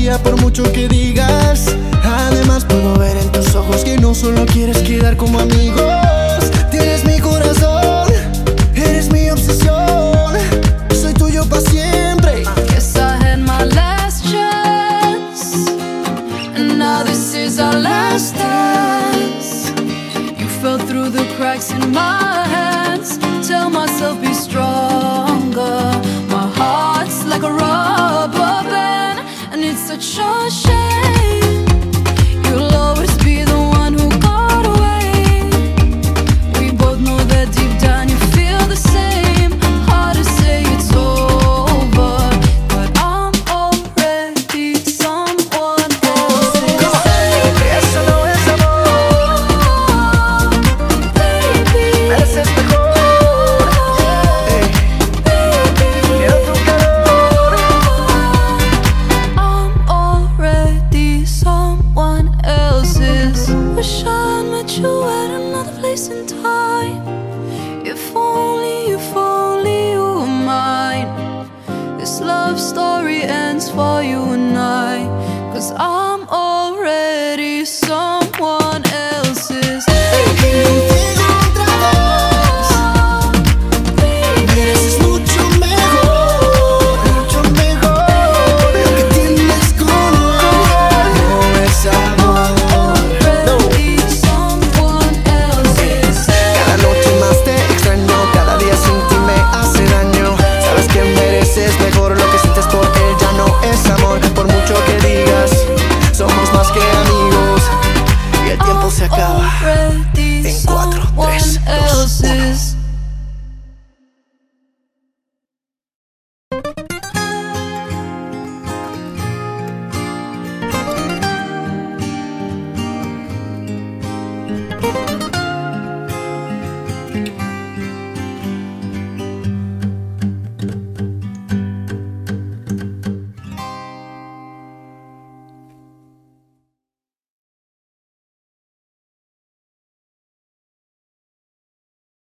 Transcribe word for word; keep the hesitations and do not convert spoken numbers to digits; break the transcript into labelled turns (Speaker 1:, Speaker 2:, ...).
Speaker 1: día por mucho que digas. Además puedo ver en tus ojos que no solo quieres quedar como amigos. Tienes mi corazón, eres mi obsesión, soy tuyo para siempre.
Speaker 2: Guess I had my last chance, and now this is our last dance. You fell through the cracks in my hands. Tell myself be stronger. My heart's like a rubber band, and it's such a shame.